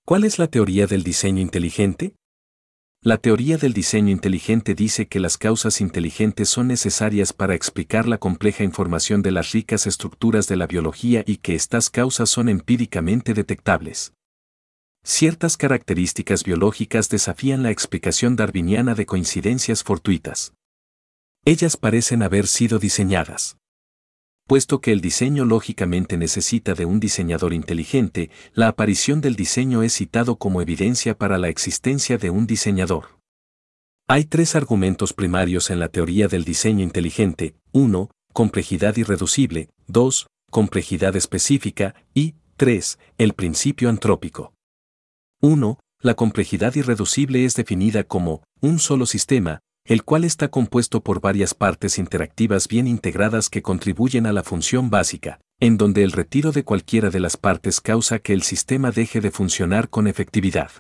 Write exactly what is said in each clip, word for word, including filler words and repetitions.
¿Cuál es la teoría del diseño inteligente? La teoría del diseño inteligente dice que las causas inteligentes son necesarias para explicar la compleja información de las ricas estructuras de la biología y que estas causas son empíricamente detectables. Ciertas características biológicas desafían la explicación darwiniana de coincidencias fortuitas. Ellas parecen haber sido diseñadas. Puesto que el diseño lógicamente necesita de un diseñador inteligente, la aparición del diseño es citado como evidencia para la existencia de un diseñador. Hay tres argumentos primarios en la teoría del diseño inteligente: uno, complejidad irreducible; dos, complejidad específica; y tres, el principio antrópico. uno. La complejidad irreducible es definida como un solo sistema, el cual está compuesto por varias partes interactivas bien integradas que contribuyen a la función básica, en donde el retiro de cualquiera de las partes causa que el sistema deje de funcionar con efectividad.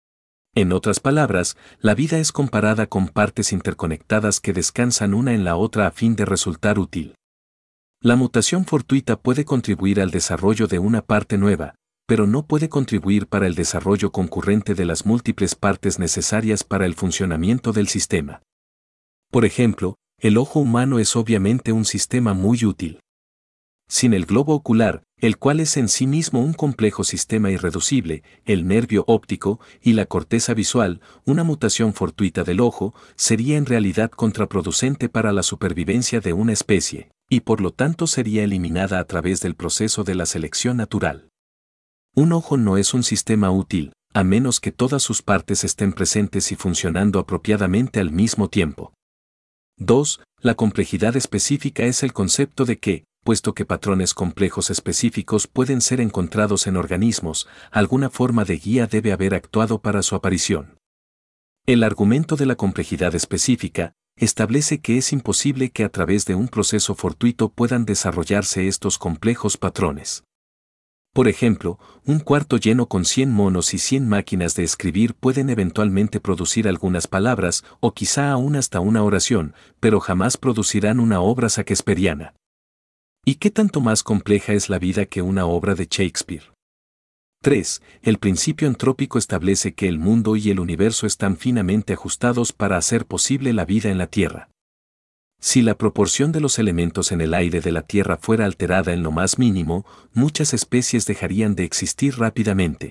En otras palabras, la vida es comparada con partes interconectadas que descansan una en la otra a fin de resultar útil. La mutación fortuita puede contribuir al desarrollo de una parte nueva, pero no puede contribuir para el desarrollo concurrente de las múltiples partes necesarias para el funcionamiento del sistema. Por ejemplo, el ojo humano es obviamente un sistema muy útil. Sin el globo ocular, el cual es en sí mismo un complejo sistema irreducible, el nervio óptico y la corteza visual, una mutación fortuita del ojo, sería en realidad contraproducente para la supervivencia de una especie, y por lo tanto sería eliminada a través del proceso de la selección natural. Un ojo no es un sistema útil, a menos que todas sus partes estén presentes y funcionando apropiadamente al mismo tiempo. dos. La complejidad específica es el concepto de que, puesto que patrones complejos específicos pueden ser encontrados en organismos, alguna forma de guía debe haber actuado para su aparición. El argumento de la complejidad específica establece que es imposible que a través de un proceso fortuito puedan desarrollarse estos complejos patrones. Por ejemplo, un cuarto lleno con cien monos y cien máquinas de escribir pueden eventualmente producir algunas palabras o quizá aún hasta una oración, pero jamás producirán una obra shakespeariana. ¿Y qué tanto más compleja es la vida que una obra de Shakespeare? tres. El principio antrópico establece que el mundo y el universo están finamente ajustados para hacer posible la vida en la Tierra. Si la proporción de los elementos en el aire de la Tierra fuera alterada en lo más mínimo, muchas especies dejarían de existir rápidamente.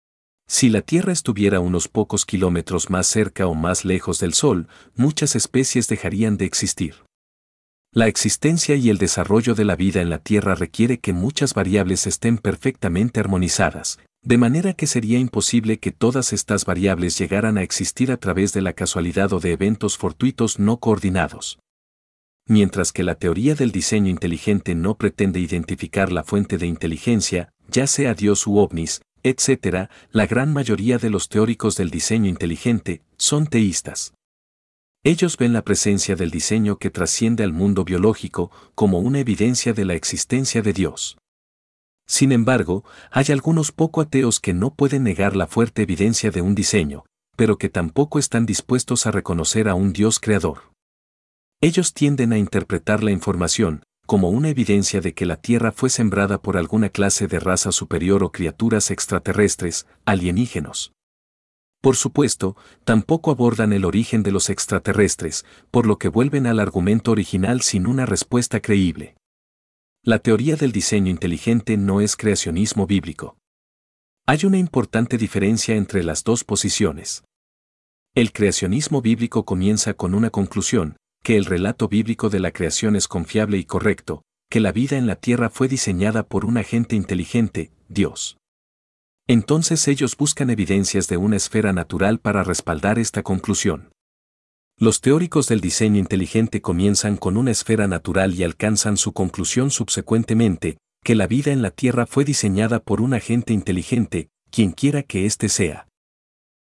Si la Tierra estuviera unos pocos kilómetros más cerca o más lejos del Sol, muchas especies dejarían de existir. La existencia y el desarrollo de la vida en la Tierra requiere que muchas variables estén perfectamente armonizadas, de manera que sería imposible que todas estas variables llegaran a existir a través de la casualidad o de eventos fortuitos no coordinados. Mientras que la teoría del diseño inteligente no pretende identificar la fuente de inteligencia, ya sea Dios u ovnis, etcétera, la gran mayoría de los teóricos del diseño inteligente son teístas. Ellos ven la presencia del diseño que trasciende al mundo biológico como una evidencia de la existencia de Dios. Sin embargo, hay algunos poco ateos que no pueden negar la fuerte evidencia de un diseño, pero que tampoco están dispuestos a reconocer a un Dios creador. Ellos tienden a interpretar la información como una evidencia de que la Tierra fue sembrada por alguna clase de raza superior o criaturas extraterrestres, alienígenos. Por supuesto, tampoco abordan el origen de los extraterrestres, por lo que vuelven al argumento original sin una respuesta creíble. La teoría del diseño inteligente no es creacionismo bíblico. Hay una importante diferencia entre las dos posiciones. El creacionismo bíblico comienza con una conclusión, que el relato bíblico de la creación es confiable y correcto, que la vida en la Tierra fue diseñada por un agente inteligente, Dios. Entonces ellos buscan evidencias de una esfera natural para respaldar esta conclusión. Los teóricos del diseño inteligente comienzan con una esfera natural y alcanzan su conclusión subsecuentemente, que la vida en la Tierra fue diseñada por un agente inteligente, quienquiera que éste sea.